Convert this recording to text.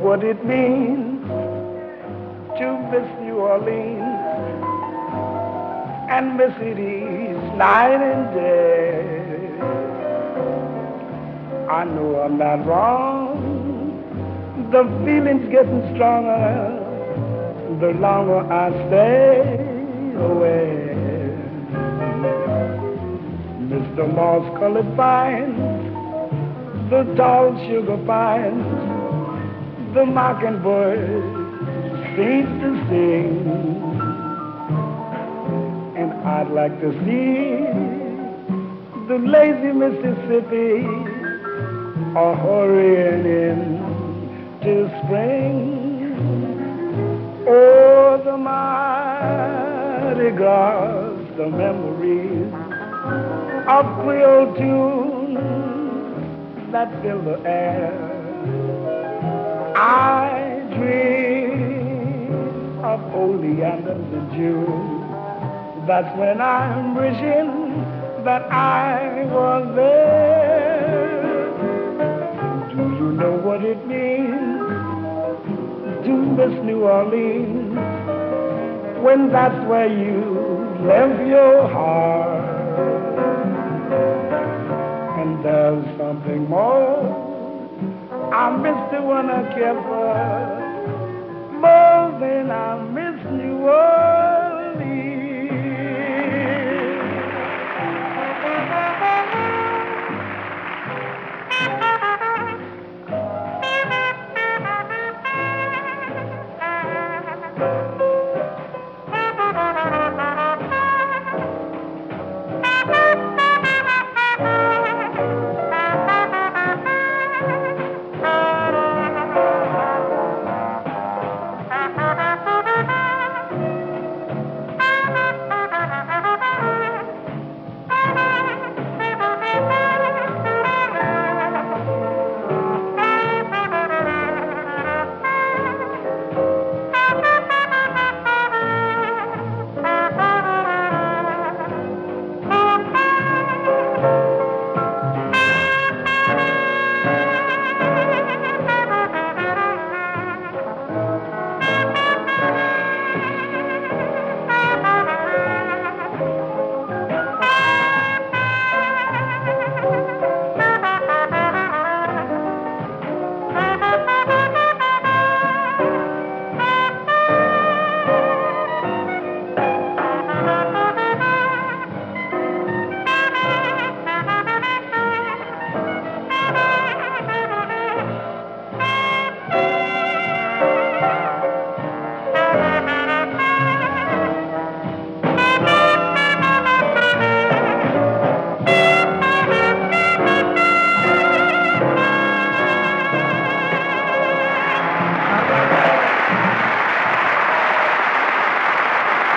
what it means to miss New Orleans and miss it each night and day. I know I'm not wrong. The feeling's getting stronger the longer I stay away. Mr. Moss-colored vines, the tall sugar pines, the mockingbird seems to sing, and I'd like to see the lazy Mississippi hurrying in to spring. Oh, the Mardi Gras, the memories of Creole tunes that fill the air. I dream of oleanders in June. That's when I'm wishing that I was there. Do you know what it means to miss New Orleans when that's where you left your heart? And there's something more. I miss the one I care for more than I